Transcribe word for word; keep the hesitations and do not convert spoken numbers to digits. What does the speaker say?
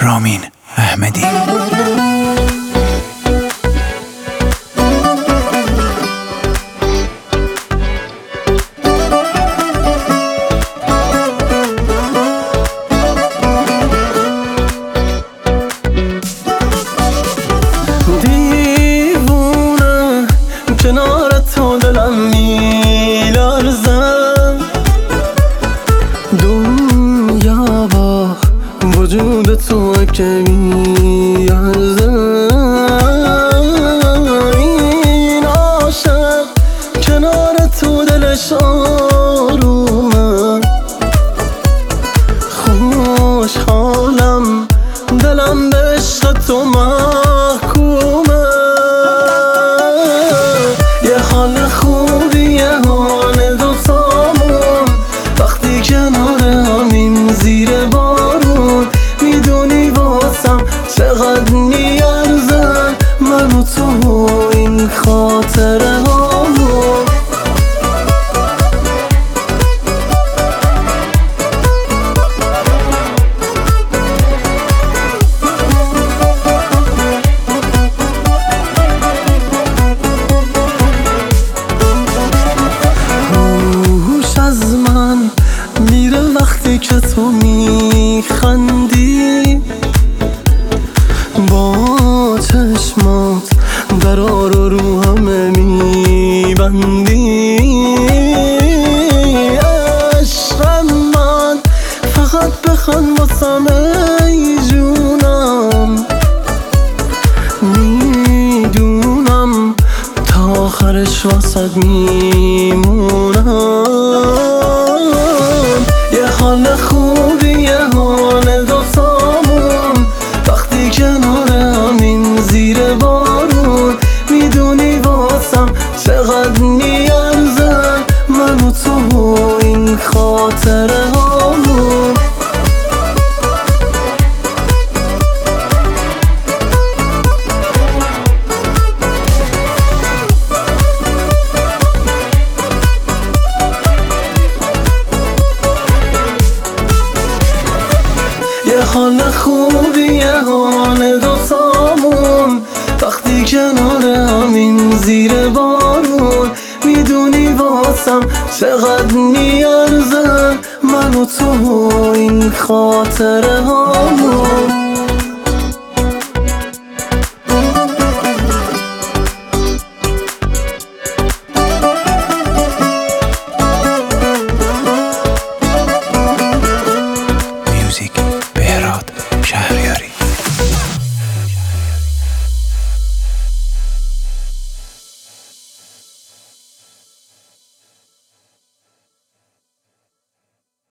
رامین احمدی. دیوونه کنار تو دلم میلرزم، دنیا با وجود تو که میارزم. این عاشق کنار تو دلش آرومه، خوشحالم دلم به عشق تو محکومه. یه حال خوبی یه حال دوتامون وقتی کنار همین زیر بارون. میدونی واسم چقدر میارزن من و تو این خاطره هامون. میره وقتی که تو میخندی، با چشمات درار و رو همه میبندی. عشق من فقط بخوان واسم ای جونم، میدونم تا آخرش واسد میمونم. یه حال خوبی یه حال دوتامون وقتی کنار همین زیر بارون. میدونی واسم چقدر میارزن من و تو این خاطره هامون. یه حال خوبی یه حال دوتامون وقتی کنار همین زیر بارون. میدونی واسم چقدر میارزن من و تو این خاطره هامون.